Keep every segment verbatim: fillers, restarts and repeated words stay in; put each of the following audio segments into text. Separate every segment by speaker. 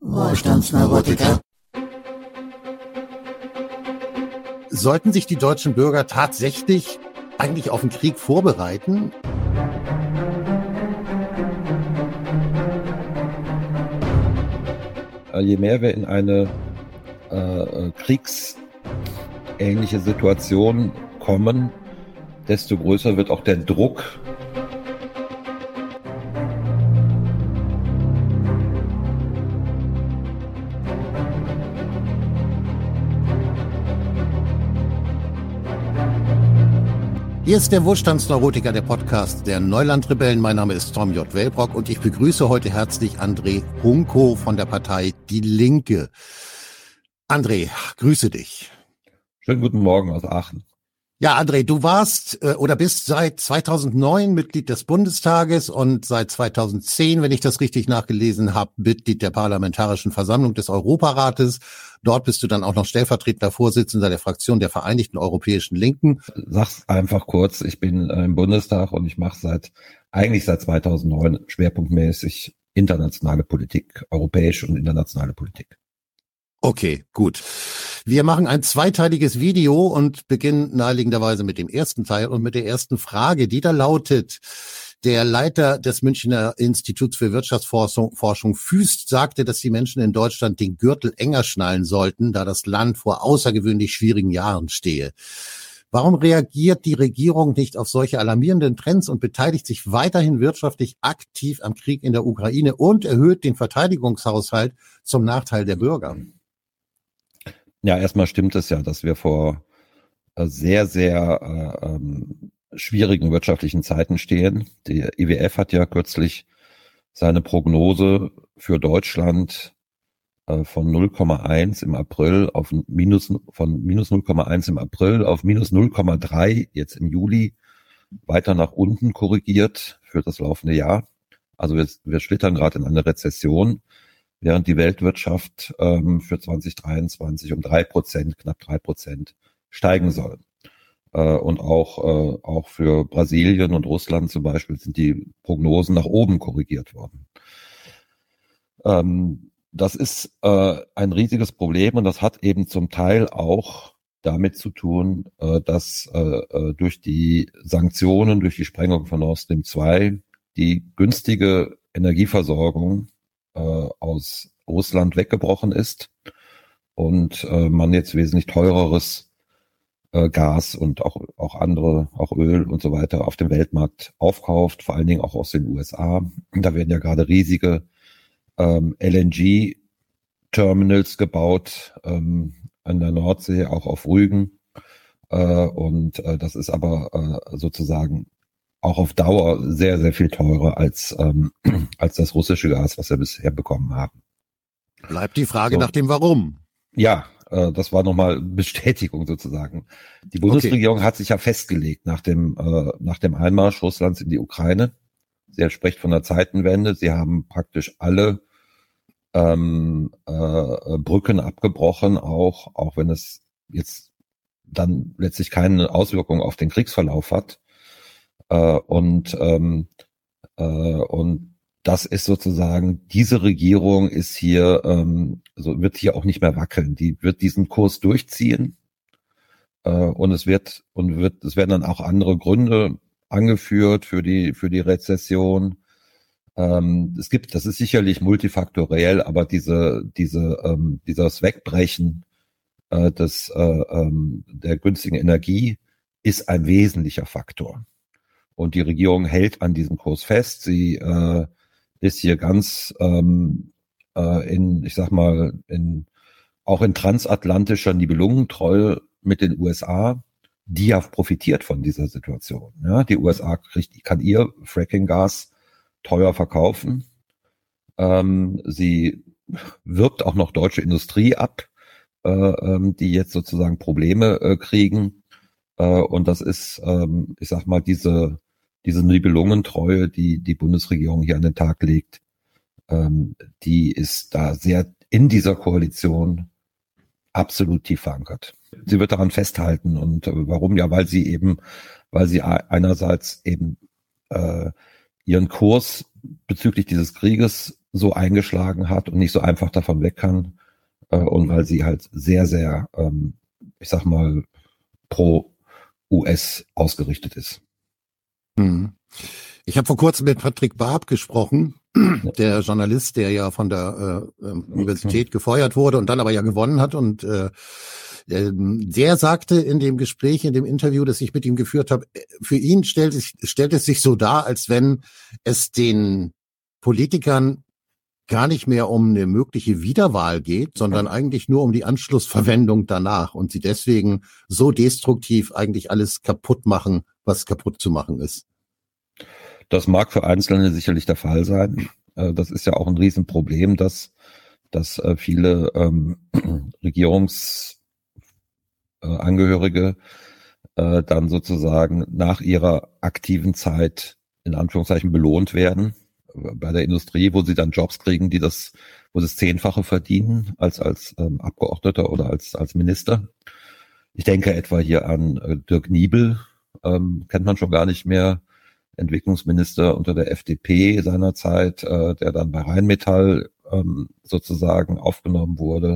Speaker 1: Wohlstandsneurotiker. Sollten sich die deutschen Bürger tatsächlich eigentlich auf den Krieg vorbereiten?
Speaker 2: Je mehr wir in eine äh, kriegsähnliche Situation kommen, desto größer wird auch der Druck.
Speaker 1: Hier ist der Wohlstandsneurotiker, der Podcast der Neulandrebellen. Mein Name ist Tom J. Wellbrock und ich begrüße heute herzlich André Hunko von der Partei Die Linke. André, grüße dich.
Speaker 2: Schönen guten Morgen aus Aachen.
Speaker 1: Ja, André, du warst äh, oder bist seit zweitausendneun Mitglied des Bundestages und seit zweitausendzehn, wenn ich das richtig nachgelesen habe, Mitglied der Parlamentarischen Versammlung des Europarates. Dort bist du dann auch noch stellvertretender Vorsitzender der Fraktion der Vereinigten Europäischen Linken.
Speaker 2: Sag's einfach kurz, ich bin äh, im Bundestag und ich mache seit eigentlich seit zweitausendneun schwerpunktmäßig internationale Politik, europäische und internationale Politik.
Speaker 1: Okay, gut. Wir machen ein zweiteiliges Video und beginnen naheliegenderweise mit dem ersten Teil und mit der ersten Frage, die da lautet: Der Leiter des Münchner Instituts für Wirtschaftsforschung Forschung, Füst sagte, dass die Menschen in Deutschland den Gürtel enger schnallen sollten, da das Land vor außergewöhnlich schwierigen Jahren stehe. Warum reagiert die Regierung nicht auf solche alarmierenden Trends und beteiligt sich weiterhin wirtschaftlich aktiv am Krieg in der Ukraine und erhöht den Verteidigungshaushalt zum Nachteil der Bürger?
Speaker 2: Ja, erstmal stimmt es ja, dass wir vor äh, sehr, sehr äh, ähm, schwierigen wirtschaftlichen Zeiten stehen. Die I W F hat ja kürzlich seine Prognose für Deutschland äh, von null Komma eins im April auf minus, von minus null Komma eins im April auf minus null Komma drei jetzt im Juli weiter nach unten korrigiert für das laufende Jahr. Also wir, wir schlittern gerade in eine Rezession, während die Weltwirtschaft ähm, für zwanzig dreiundzwanzig um drei Prozent, knapp drei Prozent steigen soll. Äh, und auch, äh, auch für Brasilien und Russland zum Beispiel sind die Prognosen nach oben korrigiert worden. Ähm, das ist äh, ein riesiges Problem und das hat eben zum Teil auch damit zu tun, äh, dass äh, durch die Sanktionen, durch die Sprengung von Nord Stream zwei die günstige Energieversorgung aus Russland weggebrochen ist und äh, man jetzt wesentlich teureres äh, Gas und auch auch andere, auch Öl und so weiter auf dem Weltmarkt aufkauft, vor allen Dingen auch aus den U S A. Da werden ja gerade riesige ähm, L N G-Terminals gebaut ähm, an der Nordsee, auch auf Rügen. Äh, und äh, das ist aber äh, sozusagen auch auf Dauer sehr, sehr viel teurer als ähm, als das russische Gas, was wir bisher bekommen haben.
Speaker 1: Bleibt die Frage
Speaker 2: so.
Speaker 1: nach dem Warum.
Speaker 2: Ja, äh, das war nochmal Bestätigung sozusagen. Die Bundesregierung okay. hat sich ja festgelegt nach dem äh, nach dem Einmarsch Russlands in die Ukraine. Sie spricht von der Zeitenwende. Sie haben praktisch alle ähm, äh, Brücken abgebrochen, auch auch wenn es jetzt dann letztlich keine Auswirkung auf den Kriegsverlauf hat. Und ähm, äh, und das ist sozusagen, diese Regierung ist hier, ähm, so wird hier auch nicht mehr wackeln. Die wird diesen Kurs durchziehen äh, und es wird und wird es werden dann auch andere Gründe angeführt für die für die Rezession. Ähm, es gibt, das ist sicherlich multifaktoriell, aber diese diese ähm, dieses Wegbrechen äh, des äh, ähm, der günstigen Energie ist ein wesentlicher Faktor. Und die Regierung hält an diesem Kurs fest. Sie äh, ist hier ganz ähm, äh, in, ich sag mal, in auch in transatlantischer Nibelungentreue mit den U S A, die ja profitiert von dieser Situation. Ja, die U S A kriegt, kann ihr Fracking-Gas teuer verkaufen. Ähm, sie wirbt auch noch deutsche Industrie ab, äh, ähm, die jetzt sozusagen Probleme äh, kriegen. Äh, und das ist, ähm, ich sag mal, diese diese Nibelungentreue, die die Bundesregierung hier an den Tag legt, ähm, die ist da sehr in dieser Koalition absolut tief verankert. Sie wird daran festhalten und äh, warum? Ja, weil sie eben, weil sie einerseits eben äh, ihren Kurs bezüglich dieses Krieges so eingeschlagen hat und nicht so einfach davon weg kann äh, und weil sie halt sehr, sehr, ähm, ich sag mal, pro U S ausgerichtet ist.
Speaker 1: Hm. Ich habe vor kurzem mit Patrick Barb gesprochen,
Speaker 2: Ja.
Speaker 1: der Journalist, der ja von der äh, Universität gefeuert wurde und dann aber ja gewonnen hat. Und äh, der sagte in dem Gespräch, in dem Interview, das ich mit ihm geführt habe, für ihn stellt es, stellt es sich so dar, als wenn es den Politikern gar nicht mehr um eine mögliche Wiederwahl geht, sondern eigentlich nur um die Anschlussverwendung danach und sie deswegen so destruktiv eigentlich alles kaputt machen, was kaputt zu machen ist.
Speaker 2: Das mag für Einzelne sicherlich der Fall sein. Das ist ja auch ein Riesenproblem, dass, dass viele ähm, Regierungsangehörige äh, dann sozusagen nach ihrer aktiven Zeit in Anführungszeichen belohnt werden bei der Industrie, wo sie dann Jobs kriegen, die das, wo sie das Zehnfache verdienen als als ähm, Abgeordneter oder als als Minister. Ich denke etwa hier an äh, Dirk Niebel, ähm, kennt man schon gar nicht mehr. Entwicklungsminister unter der F D P seinerzeit, äh, der dann bei Rheinmetall ähm, sozusagen aufgenommen wurde.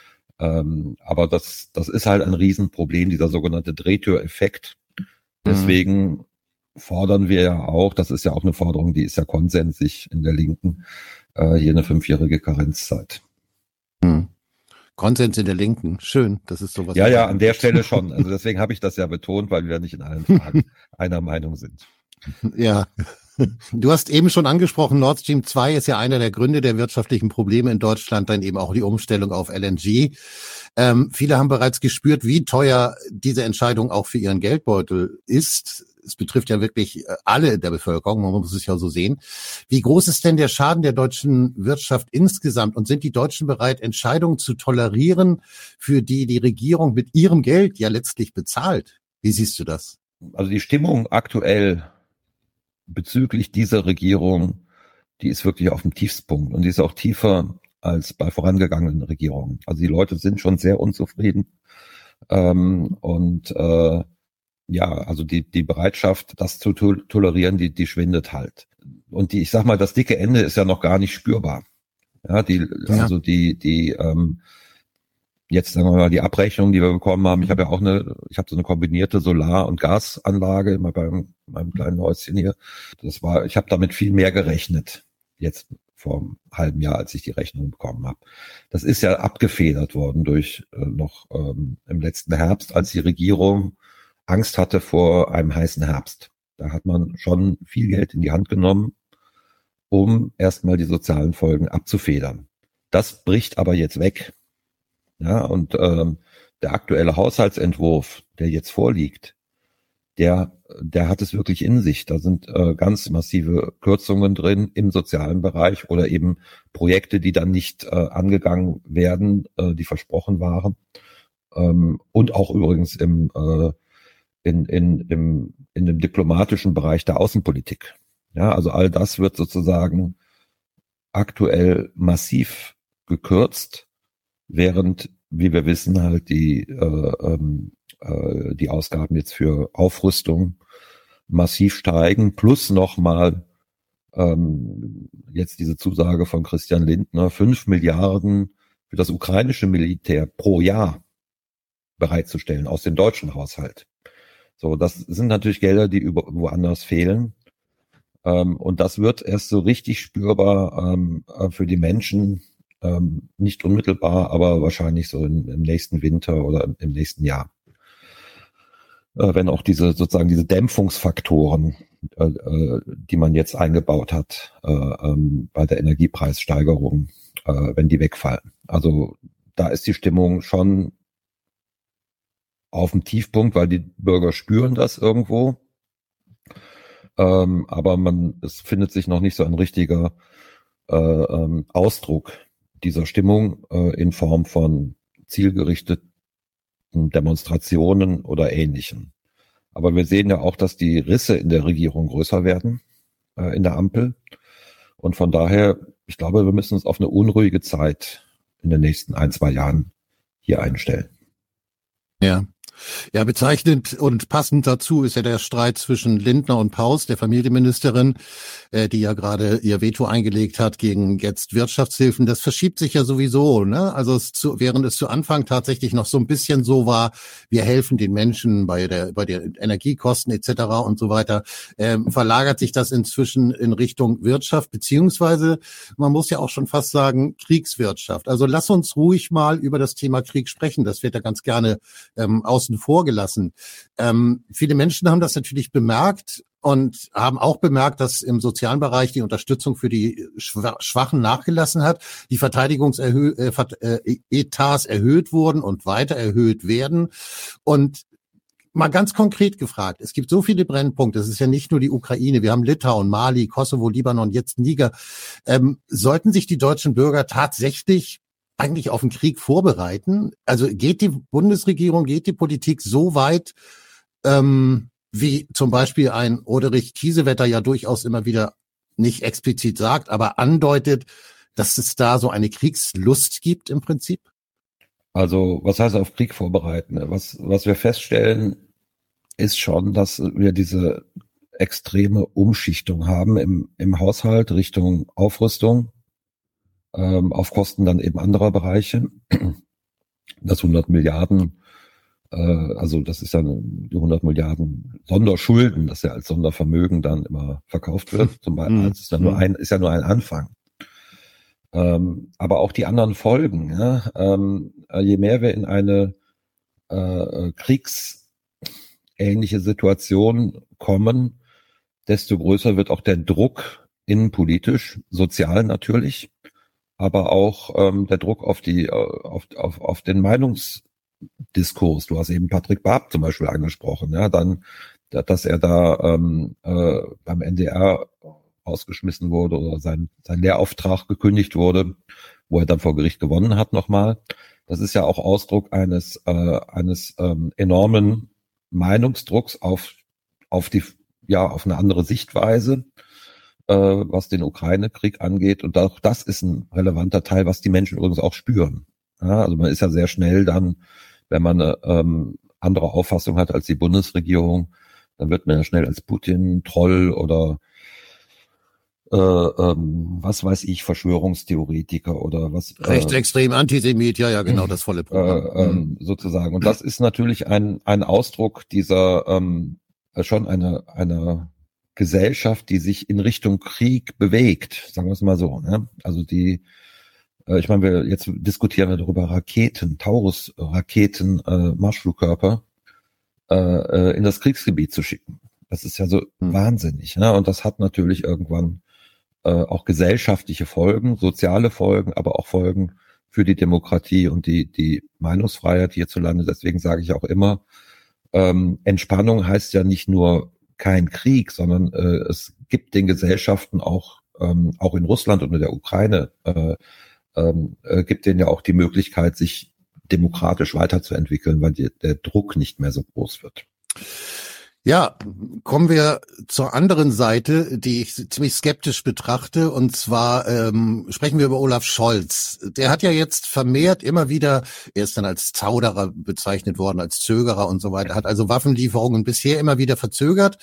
Speaker 2: Ähm, aber das, das ist halt ein Riesenproblem, dieser sogenannte Drehtüreffekt. Deswegen mhm. fordern wir ja auch, das ist ja auch eine Forderung, die ist ja konsensig in der Linken, äh, hier eine fünfjährige Karenzzeit.
Speaker 1: Mhm. Konsens in der Linken, schön, das ist sowas.
Speaker 2: Ja, ja, an der Stelle schon. Also deswegen habe ich das ja betont, weil wir nicht in allen Fragen einer Meinung sind.
Speaker 1: Ja, du hast eben schon angesprochen, Nord Stream zwei ist ja einer der Gründe der wirtschaftlichen Probleme in Deutschland, dann eben auch die Umstellung auf L N G. Ähm, viele haben bereits gespürt, wie teuer diese Entscheidung auch für ihren Geldbeutel ist. Es betrifft ja wirklich alle in der Bevölkerung, man muss es ja so sehen. Wie groß ist denn der Schaden der deutschen Wirtschaft insgesamt und sind die Deutschen bereit, Entscheidungen zu tolerieren, für die die Regierung mit ihrem Geld ja letztlich bezahlt? Wie siehst du das?
Speaker 2: Also die Stimmung aktuell bezüglich dieser Regierung, die ist wirklich auf dem Tiefstpunkt und die ist auch tiefer als bei vorangegangenen Regierungen. Also die Leute sind schon sehr unzufrieden ähm, und äh, ja, also die die Bereitschaft, das zu to- tolerieren, die die schwindet halt. Und die, ich sag mal, das dicke Ende ist ja noch gar nicht spürbar. Ja, die ja. also die die ähm, jetzt sagen wir mal die Abrechnung, die wir bekommen haben. Ich habe ja auch eine, ich habe so eine kombinierte Solar- und Gasanlage immer beim meinem kleinen Häuschen hier. Das war, ich habe damit viel mehr gerechnet jetzt vor einem halben Jahr, als ich die Rechnung bekommen habe. Das ist ja abgefedert worden durch äh, noch ähm, im letzten Herbst, als die Regierung Angst hatte vor einem heißen Herbst. Da hat man schon viel Geld in die Hand genommen, um erstmal die sozialen Folgen abzufedern. Das bricht aber jetzt weg. Ja, und ähm, der aktuelle Haushaltsentwurf, der jetzt vorliegt, der, der hat es wirklich in sich. Da sind äh, ganz massive Kürzungen drin im sozialen Bereich oder eben Projekte, die dann nicht äh, angegangen werden, äh, die versprochen waren. Ähm, und auch übrigens im, äh, in, in, im, in dem diplomatischen Bereich der Außenpolitik. Ja, also all das wird sozusagen aktuell massiv gekürzt, während, wie wir wissen, halt die äh, äh, die Ausgaben jetzt für Aufrüstung massiv steigen, plus nochmal ähm, jetzt diese Zusage von Christian Lindner, fünf Milliarden für das ukrainische Militär pro Jahr bereitzustellen aus dem deutschen Haushalt. So, das sind natürlich Gelder, die über, woanders fehlen. Ähm, und das wird erst so richtig spürbar ähm, für die Menschen, ähm, nicht unmittelbar, aber wahrscheinlich so im, im nächsten Winter oder im, im nächsten Jahr. Äh, wenn auch diese sozusagen diese Dämpfungsfaktoren, äh, äh, die man jetzt eingebaut hat äh, ähm, bei der Energiepreissteigerung, äh, wenn die wegfallen. Also da ist die Stimmung schon auf dem Tiefpunkt, weil die Bürger spüren das irgendwo. Ähm, aber man, es findet sich noch nicht so ein richtiger äh, ähm, Ausdruck dieser Stimmung äh, in Form von zielgerichteten Demonstrationen oder Ähnlichem. Aber wir sehen ja auch, dass die Risse in der Regierung größer werden, äh, in der Ampel. Und von daher, ich glaube, wir müssen uns auf eine unruhige Zeit in den nächsten ein, zwei Jahren hier einstellen.
Speaker 1: Ja. Ja, bezeichnend und passend dazu ist ja der Streit zwischen Lindner und Paus, der Familienministerin, äh, die ja gerade ihr Veto eingelegt hat gegen jetzt Wirtschaftshilfen. Das verschiebt sich ja sowieso, ne? Also es zu, während es zu Anfang tatsächlich noch so ein bisschen so war, wir helfen den Menschen bei der bei den Energiekosten et cetera und so weiter, ähm, verlagert sich das inzwischen in Richtung Wirtschaft, beziehungsweise man muss ja auch schon fast sagen Kriegswirtschaft. Also lass uns ruhig mal über das Thema Krieg sprechen. Das wird ja ganz gerne ähm, außen vor gelassen. Ähm, viele Menschen haben das natürlich bemerkt und haben auch bemerkt, dass im sozialen Bereich die Unterstützung für die Schwachen nachgelassen hat, die Verteidigungsetats erhöht wurden und weiter erhöht werden. Und mal ganz konkret gefragt, es gibt so viele Brennpunkte, es ist ja nicht nur die Ukraine, wir haben Litauen, Mali, Kosovo, Libanon, jetzt Niger. Ähm, sollten sich die deutschen Bürger tatsächlich eigentlich auf den Krieg vorbereiten? Also geht die Bundesregierung, geht die Politik so weit, ähm, wie zum Beispiel ein Roderich Kiesewetter ja durchaus immer wieder nicht explizit sagt, aber andeutet, dass es da so eine Kriegslust gibt im Prinzip?
Speaker 2: Also was heißt auf Krieg vorbereiten? Was, was wir feststellen, ist schon, dass wir diese extreme Umschichtung haben im, im Haushalt Richtung Aufrüstung, ähm, auf Kosten dann eben anderer Bereiche. Das hundert Milliarden, äh, also das ist dann die hundert Milliarden Sonderschulden, das ja als Sondervermögen dann immer verkauft wird. Zum Beispiel, das ist ja nur ein, ist ja nur ein Anfang. Ähm, aber auch die anderen Folgen, ja, ähm, je mehr wir in eine äh, kriegsähnliche Situation kommen, desto größer wird auch der Druck innenpolitisch, sozial natürlich, aber auch ähm, der Druck auf die auf, auf, auf den Meinungsdiskurs. Du hast eben Patrick Barb zum Beispiel angesprochen, ja, dann, dass er da ähm, äh, beim N D R ausgeschmissen wurde oder sein, sein Lehrauftrag gekündigt wurde, wo er dann vor Gericht gewonnen hat nochmal. Das ist ja auch Ausdruck eines äh, eines ähm, enormen Meinungsdrucks auf auf die ja auf eine andere Sichtweise, äh, was den Ukraine-Krieg angeht. Und auch das ist ein relevanter Teil, was die Menschen übrigens auch spüren. Ja, also man ist ja sehr schnell dann, wenn man eine ähm, andere Auffassung hat als die Bundesregierung, dann wird man ja schnell als Putin, Troll oder Äh, ähm, was weiß ich, Verschwörungstheoretiker oder was.
Speaker 1: Rechtsextrem, äh, Antisemit, ja, ja, genau, das volle Programm.
Speaker 2: Äh, ähm, sozusagen. Und das ist natürlich ein, ein Ausdruck dieser, ähm, schon einer, einer Gesellschaft, die sich in Richtung Krieg bewegt, sagen wir es mal so. Ne? Also die, äh, ich meine, wir jetzt diskutieren wir darüber, Raketen, Taurus-Raketen, äh, Marschflugkörper äh, in das Kriegsgebiet zu schicken. Das ist ja so hm. wahnsinnig. Ne? Und das hat natürlich irgendwann auch gesellschaftliche Folgen, soziale Folgen, aber auch Folgen für die Demokratie und die die Meinungsfreiheit hierzulande. Deswegen sage ich auch immer, ähm, Entspannung heißt ja nicht nur kein Krieg, sondern äh, es gibt den Gesellschaften auch ähm, auch in Russland und in der Ukraine äh, äh, gibt denen ja auch die Möglichkeit, sich demokratisch weiterzuentwickeln, weil die, der Druck nicht mehr so groß wird.
Speaker 1: Ja, kommen wir zur anderen Seite, die ich ziemlich skeptisch betrachte, und zwar ähm, sprechen wir über Olaf Scholz. Der hat ja jetzt vermehrt immer wieder, er ist dann als Zauderer bezeichnet worden, als Zögerer und so weiter, hat also Waffenlieferungen bisher immer wieder verzögert,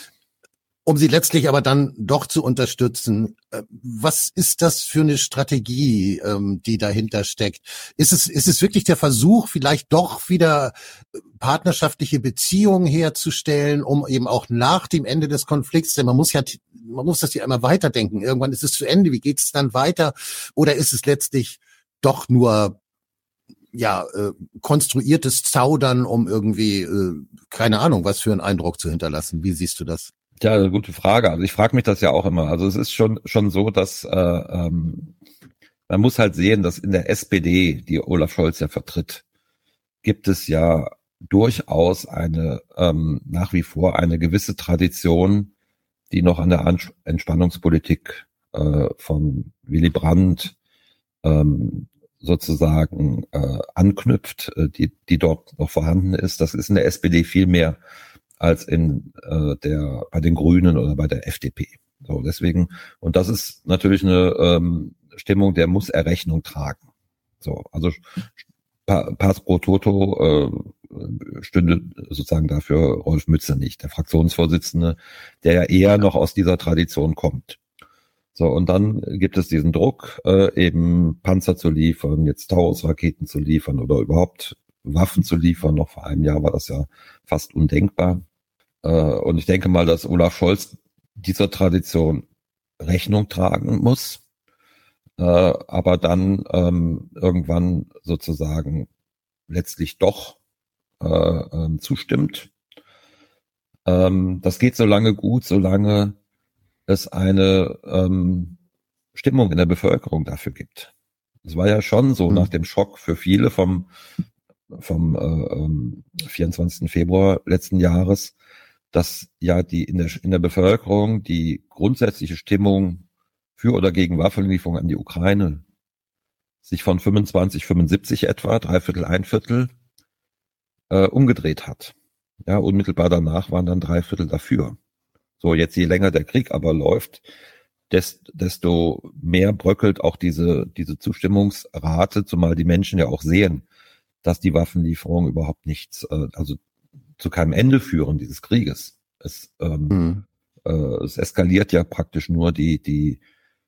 Speaker 1: um sie letztlich aber dann doch zu unterstützen. Was ist das für eine Strategie, die dahinter steckt? Ist es, ist es wirklich der Versuch, vielleicht doch wieder partnerschaftliche Beziehungen herzustellen, um eben auch nach dem Ende des Konflikts, denn man muss ja, man muss das ja immer weiterdenken. Irgendwann ist es zu Ende. Wie geht es dann weiter? Oder ist es letztlich doch nur ja, äh, konstruiertes Zaudern, um irgendwie, äh, keine Ahnung, was für einen Eindruck zu hinterlassen? Wie siehst du das?
Speaker 2: Ja, eine gute Frage. Also ich frage mich das ja auch immer. Also es ist schon schon so, dass äh, ähm, man muss halt sehen, dass in der S P D, die Olaf Scholz ja vertritt, gibt es ja durchaus eine ähm, nach wie vor eine gewisse Tradition, die noch an der Ans- Entspannungspolitik äh, von Willy Brandt ähm, sozusagen äh, anknüpft, äh, die die dort noch vorhanden ist. Das ist in der S P D viel mehr als in äh, der bei den Grünen oder bei der F D P. So deswegen, und das ist natürlich eine ähm, Stimmung, der muss er Rechnung tragen. So, also Pass pro Toto, äh, stünde sozusagen dafür Rolf Mützenich, der Fraktionsvorsitzende, der ja eher noch aus dieser Tradition kommt. So, und dann gibt es diesen Druck, äh, eben Panzer zu liefern, jetzt Taurus-Raketen zu liefern oder überhaupt Waffen zu liefern. Noch vor einem Jahr war das ja fast undenkbar. Äh, und ich denke mal, dass Olaf Scholz dieser Tradition Rechnung tragen muss, äh, aber dann ähm, irgendwann sozusagen letztlich doch äh, äh, zustimmt. Ähm, das geht so lange gut, solange es eine ähm, Stimmung in der Bevölkerung dafür gibt. Es war ja schon so, mhm. nach dem Schock für viele vom vom äh, vierundzwanzigsten Februar letzten Jahres, dass ja die in der in der Bevölkerung die grundsätzliche Stimmung für oder gegen Waffenlieferung an die Ukraine sich von fünfundzwanzig, fünfundsiebzig etwa, drei Viertel, ein Viertel, äh, umgedreht hat. Ja, unmittelbar danach waren dann drei Viertel dafür. So, jetzt je länger der Krieg aber läuft, desto, desto mehr bröckelt auch diese diese Zustimmungsrate, zumal die Menschen ja auch sehen, dass die Waffenlieferungen überhaupt nichts, äh, also zu keinem Ende führen dieses Krieges. Es, ähm, mhm. äh, es eskaliert ja praktisch nur die die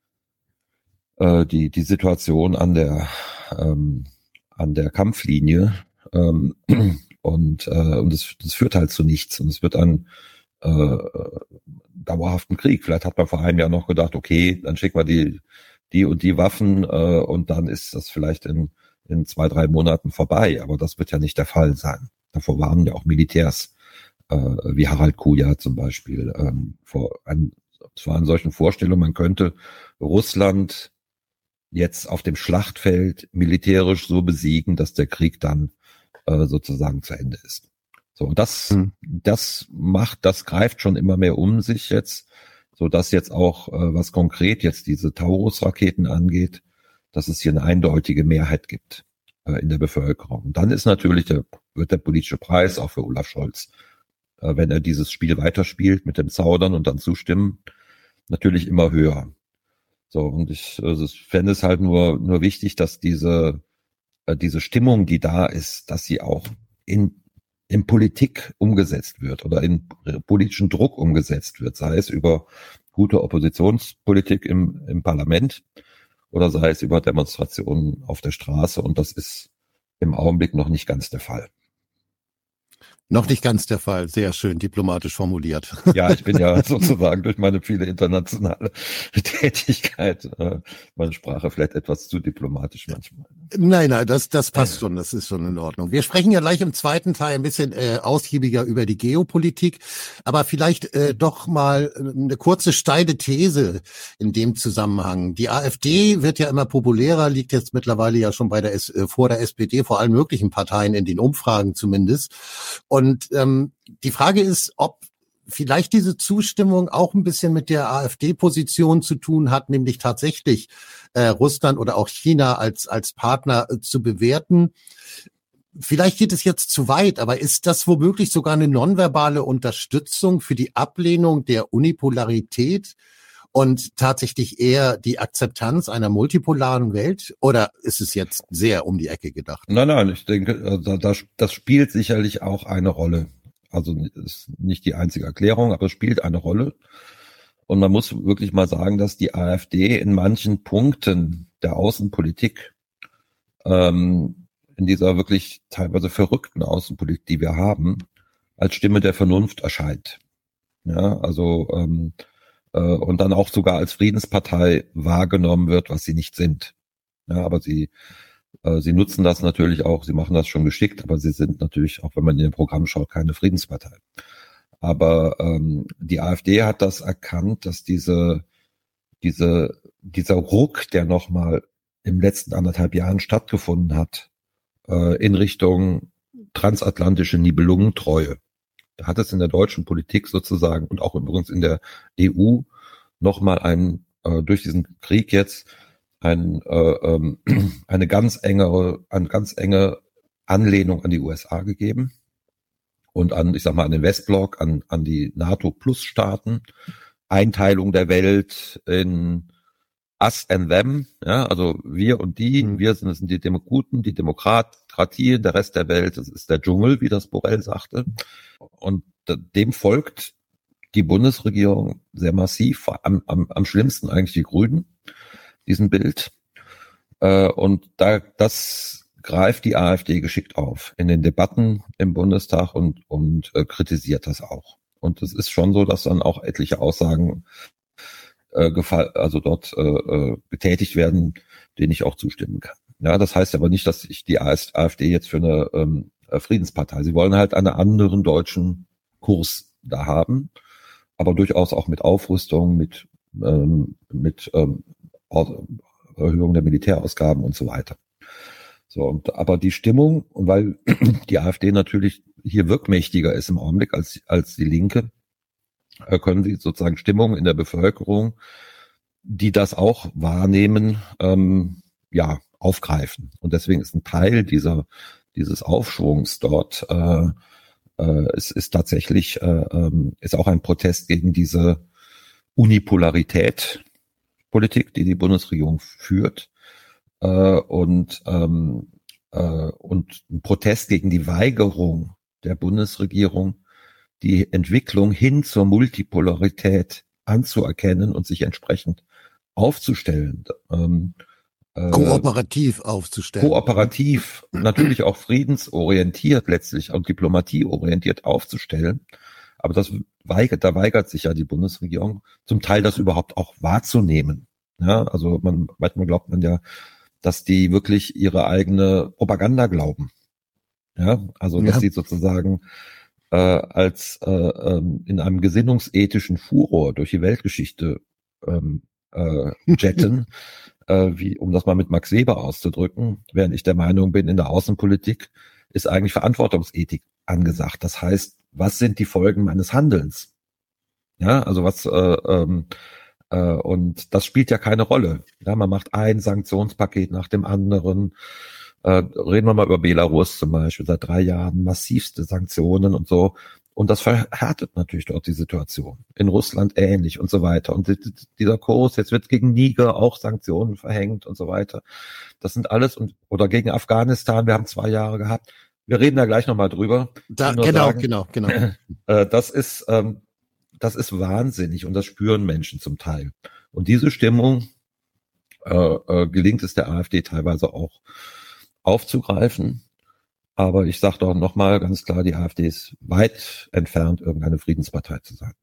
Speaker 2: äh, die die Situation an der ähm, an der Kampflinie ähm, und äh, und es das führt halt zu nichts und es wird ein äh, dauerhaften Krieg. Vielleicht hat man vor einem Jahr noch gedacht, okay, dann schicken wir die die und die Waffen äh, und dann ist das vielleicht in in zwei, drei Monaten vorbei. Aber das wird ja nicht der Fall sein. Davor waren ja auch Militärs, äh, wie Harald Kuja zum Beispiel, ähm, vor ein, vor einer solchen Vorstellung, man könnte Russland jetzt auf dem Schlachtfeld militärisch so besiegen, dass der Krieg dann äh, sozusagen zu Ende ist. So, und das, hm. das macht, das greift schon immer mehr um sich jetzt, so dass jetzt auch, äh, was konkret jetzt diese Taurus-Raketen angeht, dass es hier eine eindeutige Mehrheit gibt äh, in der Bevölkerung. Und dann ist natürlich der, wird der politische Preis auch für Olaf Scholz, äh, wenn er dieses Spiel weiterspielt mit dem Zaudern und dann zustimmen, natürlich immer höher. So, und ich, also ich fände es halt nur, nur wichtig, dass diese, äh, diese Stimmung, die da ist, dass sie auch in, in Politik umgesetzt wird oder in politischen Druck umgesetzt wird, sei es über gute Oppositionspolitik im, im Parlament, oder sei es über Demonstrationen auf der Straße. Und das ist im Augenblick noch nicht ganz der Fall.
Speaker 1: Noch nicht ganz der Fall. Sehr schön diplomatisch formuliert.
Speaker 2: Ja, ich bin ja sozusagen durch meine viele internationale Tätigkeit, äh, meine Sprache vielleicht etwas zu diplomatisch manchmal.
Speaker 1: Nein, nein, das das passt schon, das ist schon in Ordnung. Wir sprechen ja gleich im zweiten Teil ein bisschen äh, ausgiebiger über die Geopolitik, aber vielleicht äh, doch mal eine kurze steile These in dem Zusammenhang. Die AfD wird ja immer populärer, liegt jetzt mittlerweile ja schon bei der S- äh, vor der S P D, vor allen möglichen Parteien in den Umfragen zumindest. Und ähm, die Frage ist, ob vielleicht diese Zustimmung auch ein bisschen mit der AfD-Position zu tun hat, nämlich tatsächlich äh, Russland oder auch China als als Partner äh, zu bewerten. Vielleicht geht es jetzt zu weit, aber ist das womöglich sogar eine nonverbale Unterstützung für die Ablehnung der Unipolarität und tatsächlich eher die Akzeptanz einer multipolaren Welt? Oder ist es jetzt sehr um die Ecke gedacht?
Speaker 2: Nein, nein, ich denke, das, das spielt sicherlich auch eine Rolle. Also ist nicht die einzige Erklärung, aber es spielt eine Rolle. Und man muss wirklich mal sagen, dass die AfD in manchen Punkten der Außenpolitik, ähm, in dieser wirklich teilweise verrückten Außenpolitik, die wir haben, als Stimme der Vernunft erscheint. Ja, also ähm, äh, und dann auch sogar als Friedenspartei wahrgenommen wird, was sie nicht sind. Ja, aber sie Sie nutzen das natürlich auch, sie machen das schon geschickt, aber sie sind natürlich, auch wenn man in den Programm schaut, keine Friedenspartei. Aber ähm, die AfD hat das erkannt, dass diese, diese, dieser Ruck, der nochmal im letzten anderthalb Jahren stattgefunden hat, äh, in Richtung transatlantische Nibelungentreue, da hat es in der deutschen Politik sozusagen und auch übrigens in der E U nochmal einen, äh, durch diesen Krieg jetzt, Ein, äh, ähm, eine ganz engere, eine ganz enge Anlehnung an die U S A gegeben und an, ich sag mal, an den Westblock, an, an die NATO-Plus-Staaten, Einteilung der Welt in us and them, ja, also wir und die, mhm. wir sind, das sind die Demokraten, die Demokratie, der Rest der Welt, das ist der Dschungel, wie das Borrell sagte. Und dem folgt die Bundesregierung sehr massiv, am, am, am schlimmsten eigentlich die Grünen, diesem Bild. Äh, und da, das greift die AfD geschickt auf in den Debatten im Bundestag und, und äh, kritisiert das auch. Und es ist schon so, dass dann auch etliche Aussagen äh, gefall, also dort äh, getätigt werden, denen ich auch zustimmen kann. Ja, das heißt aber nicht, dass ich die AfD jetzt für eine ähm, Friedenspartei. Sie wollen halt einen anderen deutschen Kurs da haben, aber durchaus auch mit Aufrüstung, mit ähm, mit ähm, Erhöhung der Militärausgaben und so weiter. So, und aber die Stimmung, und weil die AfD natürlich hier wirkmächtiger ist im Augenblick als als die Linke, äh, können sie sozusagen Stimmung in der Bevölkerung, die das auch wahrnehmen, ähm, ja, aufgreifen. Und deswegen ist ein Teil dieser dieses Aufschwungs dort äh, äh, es ist tatsächlich äh, äh, ist auch ein Protest gegen diese Unipolarität Politik, die die Bundesregierung führt, äh, und ähm, äh, und ein Protest gegen die Weigerung der Bundesregierung, die Entwicklung hin zur Multipolarität anzuerkennen und sich entsprechend aufzustellen. Ähm,
Speaker 1: äh, kooperativ aufzustellen.
Speaker 2: Kooperativ, natürlich auch friedensorientiert letztlich und diplomatieorientiert aufzustellen. Aber das weigert, da weigert sich ja die Bundesregierung, zum Teil das überhaupt auch wahrzunehmen. Ja, also man, manchmal glaubt man ja, dass die wirklich ihre eigene Propaganda glauben. Ja, also dass ja. sie sozusagen äh, als äh, ähm, in einem gesinnungsethischen Furor durch die Weltgeschichte ähm, äh, jetten, äh, wie, um das mal mit Max Weber auszudrücken, während ich der Meinung bin, in der Außenpolitik ist eigentlich Verantwortungsethik angesagt. Das heißt, was sind die Folgen meines Handelns? Ja, also was äh, ähm, äh, und das spielt ja keine Rolle. Ja, man macht ein Sanktionspaket nach dem anderen. Äh, reden wir mal über Belarus zum Beispiel, seit drei Jahren massivste Sanktionen und so. Und das verhärtet natürlich dort die Situation. In Russland ähnlich und so weiter. Und dieser Kurs, jetzt wird gegen Niger auch Sanktionen verhängt und so weiter. Das sind alles, und oder gegen Afghanistan, wir haben zwei Jahre gehabt. Wir reden da gleich nochmal drüber.
Speaker 1: Da, genau, sagen, genau, genau.
Speaker 2: Äh, das ist, ähm, das ist wahnsinnig und das spüren Menschen zum Teil. Und diese Stimmung äh, äh, gelingt es der AfD teilweise auch aufzugreifen. Aber ich sage doch nochmal ganz klar, die AfD ist weit entfernt, irgendeine Friedenspartei zu sein.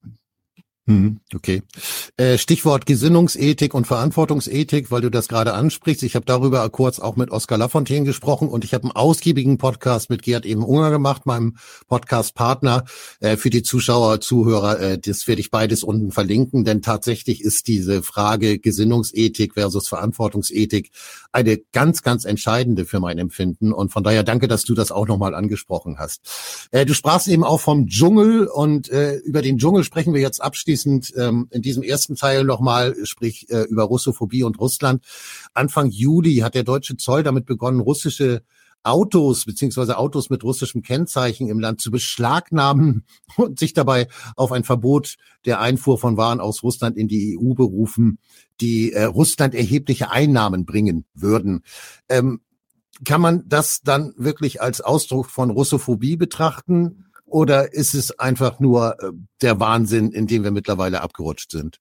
Speaker 1: Okay. Äh, Stichwort Gesinnungsethik und Verantwortungsethik, weil du das gerade ansprichst. Ich habe darüber kurz auch mit Oskar Lafontaine gesprochen und ich habe einen ausgiebigen Podcast mit Gerd Ebenunger gemacht, meinem Podcast-Partner. Äh, für die Zuschauer, Zuhörer, äh, das werde ich beides unten verlinken, denn tatsächlich ist diese Frage Gesinnungsethik versus Verantwortungsethik eine ganz, ganz entscheidende für mein Empfinden. Und von daher danke, dass du das auch nochmal angesprochen hast. Äh, du sprachst eben auch vom Dschungel und äh, über den Dschungel sprechen wir jetzt abschließend ähm, in diesem ersten Teil nochmal, sprich äh, über Russophobie und Russland. Anfang Juli hat der deutsche Zoll damit begonnen, russische Autos beziehungsweise Autos mit russischem Kennzeichen im Land zu beschlagnahmen und sich dabei auf ein Verbot der Einfuhr von Waren aus Russland in die E U berufen, die äh, Russland erhebliche Einnahmen bringen würden. Ähm, kann man das dann wirklich als Ausdruck von Russophobie betrachten? Oder ist es einfach nur äh, der Wahnsinn, in dem wir mittlerweile abgerutscht sind?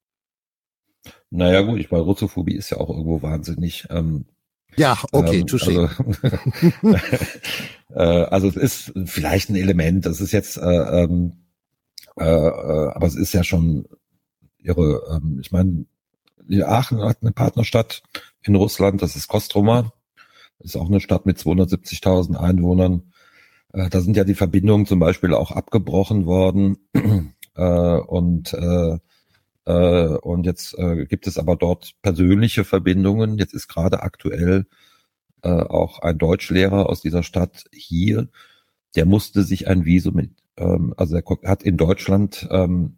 Speaker 2: Naja gut, ich meine, Russophobie ist ja auch irgendwo wahnsinnig. Ähm,
Speaker 1: ja, okay, ähm,
Speaker 2: touché. Also, äh, also es ist vielleicht ein Element, das ist jetzt, äh, äh, äh, aber es ist ja schon ihre, äh, ich meine, Aachen hat eine Partnerstadt in Russland, das ist Kostroma. Das ist auch eine Stadt mit zweihundertsiebzigtausend Einwohnern. Da sind ja die Verbindungen zum Beispiel auch abgebrochen worden äh, und äh, äh, und jetzt äh, gibt es aber dort persönliche Verbindungen. Jetzt ist gerade aktuell äh, auch ein Deutschlehrer aus dieser Stadt hier, der musste sich ein Visum mit, ähm, also er hat in Deutschland ähm,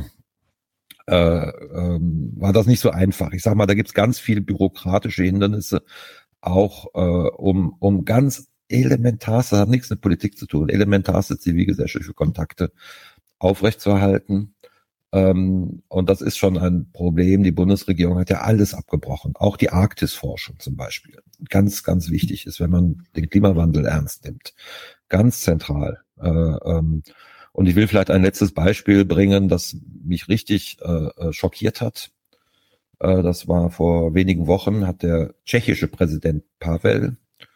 Speaker 2: äh, ähm, war das nicht so einfach. Ich sag mal, da gibt's ganz viele bürokratische Hindernisse, auch äh, um um ganz elementarste, hat nichts mit Politik zu tun, elementarste zivilgesellschaftliche Kontakte aufrechtzuerhalten. Ähm, und das ist schon ein Problem. Die Bundesregierung hat ja alles abgebrochen, auch die Arktisforschung zum Beispiel. Ganz, ganz wichtig ist, wenn man den Klimawandel ernst nimmt. Ganz zentral. Äh, ähm, und ich will vielleicht ein letztes Beispiel bringen, das mich richtig äh, schockiert hat. Äh, das war vor wenigen Wochen, hat der tschechische Präsident Pavel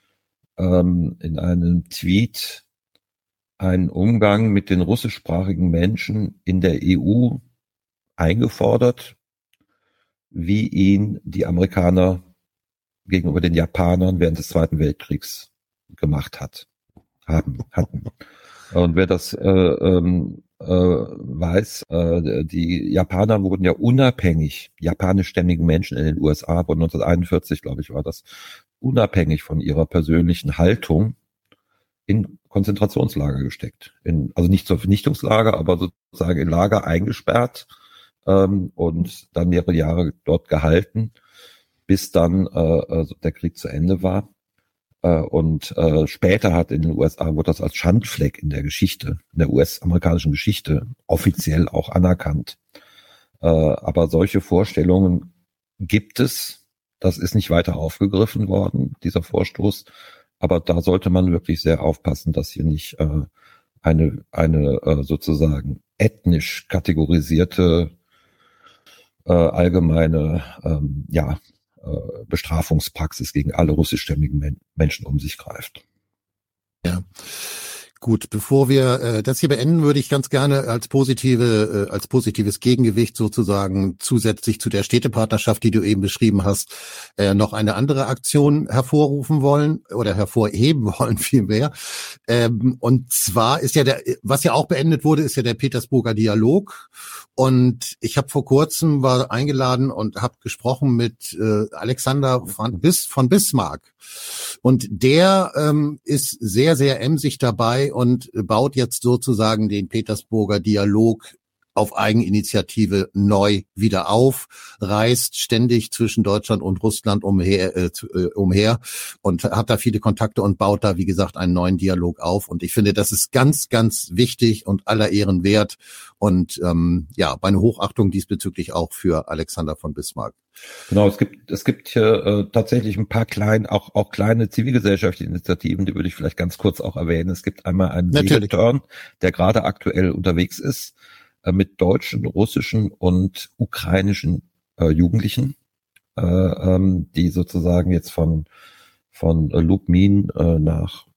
Speaker 2: ähm, in einem Tweet einen Umgang mit den russischsprachigen Menschen in der E U eingefordert, wie ihn die Amerikaner gegenüber den Japanern während des Zweiten Weltkriegs gemacht hat, haben, hatten. Und wer das äh, ähm, äh, weiß, äh, die Japaner wurden ja unabhängig, japanischstämmigen Menschen in den U S A, von neunzehnhunderteinundvierzig, glaube ich, war das, unabhängig von ihrer persönlichen Haltung in Konzentrationslager gesteckt. In, also nicht zur Vernichtungslager, aber sozusagen in Lager eingesperrt ähm, und dann mehrere Jahre dort gehalten, bis dann äh, der Krieg zu Ende war. Äh, und äh, später hat in den U S A, wurde das als Schandfleck in der Geschichte, in der U S-amerikanischen Geschichte offiziell auch anerkannt. Äh, aber solche Vorstellungen gibt es. Das ist nicht weiter aufgegriffen worden, dieser Vorstoß. Aber da sollte man wirklich sehr aufpassen, dass hier nicht äh, eine eine äh, sozusagen ethnisch kategorisierte äh, allgemeine ähm, ja äh, Bestrafungspraxis gegen alle russischstämmigen Men- Menschen um sich greift.
Speaker 1: Ja. Gut, bevor wir äh, das hier beenden, würde ich ganz gerne als positive, äh, als positives Gegengewicht sozusagen zusätzlich zu der Städtepartnerschaft, die du eben beschrieben hast, äh, noch eine andere Aktion hervorrufen wollen oder hervorheben wollen vielmehr. Ähm, und zwar ist ja der, was ja auch beendet wurde, ist ja der Petersburger Dialog. Und ich habe vor kurzem war eingeladen und habe gesprochen mit äh, Alexander von, Bis, von Bismarck. Und der ähm, ist sehr, sehr emsig dabei und baut jetzt sozusagen den Petersburger Dialog auf Eigeninitiative neu wieder auf, reist ständig zwischen Deutschland und Russland umher, äh, umher und hat da viele Kontakte und baut da, wie gesagt, einen neuen Dialog auf. Und ich finde, das ist ganz, ganz wichtig und aller Ehren wert. Und ähm, ja, meine Hochachtung diesbezüglich auch für Alexander von Bismarck.
Speaker 2: Genau, es gibt es gibt hier äh, tatsächlich ein paar kleine, auch auch kleine zivilgesellschaftliche Initiativen, die würde ich vielleicht ganz kurz auch erwähnen. Es gibt einmal einen Segeltörn, der gerade aktuell unterwegs ist, mit deutschen, russischen und ukrainischen äh, Jugendlichen, äh, ähm, die sozusagen jetzt von von äh, Lubmin äh, nach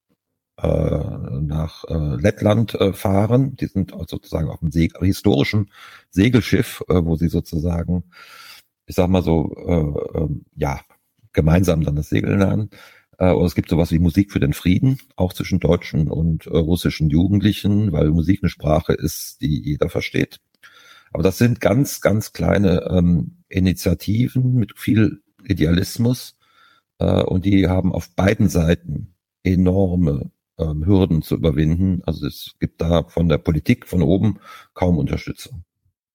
Speaker 2: äh, nach äh, Lettland äh, fahren. Die sind sozusagen auf einem Seg- historischen Segelschiff, äh, wo sie sozusagen, ich sag mal so, äh, äh, ja, gemeinsam dann das Segeln lernen. Und es gibt sowas wie Musik für den Frieden, auch zwischen deutschen und äh, russischen Jugendlichen, weil Musik eine Sprache ist, die jeder versteht. Aber das sind ganz, ganz kleine ähm, Initiativen mit viel Idealismus äh, und die haben auf beiden Seiten enorme ähm, Hürden zu überwinden. Also es gibt da von der Politik von oben kaum Unterstützung.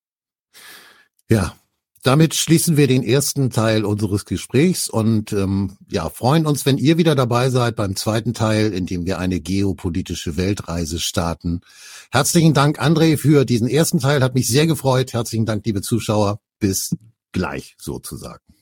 Speaker 1: Ja. Damit schließen wir den ersten Teil unseres Gesprächs und ähm, ja, freuen uns, wenn ihr wieder dabei seid beim zweiten Teil, in dem wir eine geopolitische Weltreise starten. Herzlichen Dank, André, für diesen ersten Teil. Hat mich sehr gefreut. Herzlichen Dank, liebe Zuschauer. Bis gleich sozusagen.